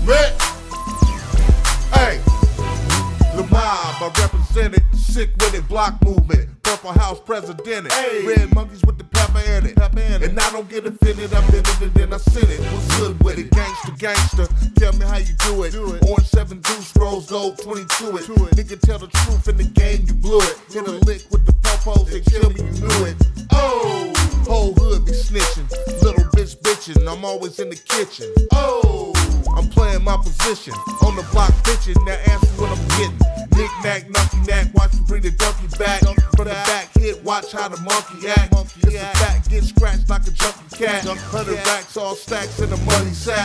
movement. Hey, the mob, I represent it. Sick with it, block movement. Purple House president. Hey. Red monkeys with the pepper in it. And I don't get offended, I'm in it and then I send it. What's good with it? Gangster, tell me how you do it. Orange 7 deuce, rose gold 22 it. Nigga, tell the truth in the game, you blew it. Hit a lick with the popos, they tell me you knew it. Oh, whole hood be snitching. Little bitch bitching, I'm always in the kitchen. Oh, I'm playing my position. On the block bitching, now answer what I'm getting. Knick knack, nucky knack, watch me bring the donkey back. From the back hit, watch how the monkey act. It's a back, get scratched like a junkie cat. 100 racks, all stacks in a money sack.